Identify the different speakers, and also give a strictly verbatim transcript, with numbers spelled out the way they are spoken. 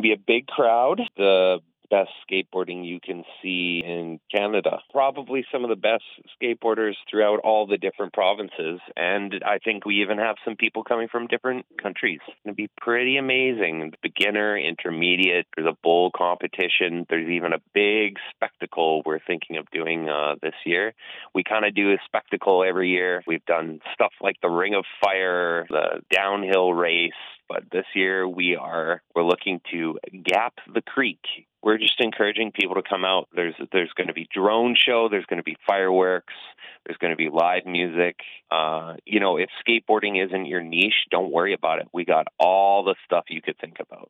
Speaker 1: to be a big crowd. The best skateboarding you can see in Canada. Probably some of the best skateboarders throughout all the different provinces. And I think we even have some people coming from different countries. It's going to be pretty amazing. Beginner, intermediate, there's a bowl competition. There's even a big spectacle we're thinking of doing uh, this year. We kind of do a spectacle every year. We've done stuff like the Ring of Fire, the downhill race. But this year we are we're looking to gap the creek. We're just encouraging people to come out. There's there's going to be drone show. There's going to be fireworks. There's going to be live music. Uh, you know, if skateboarding isn't your niche, don't worry about it. We got all the stuff you could think about.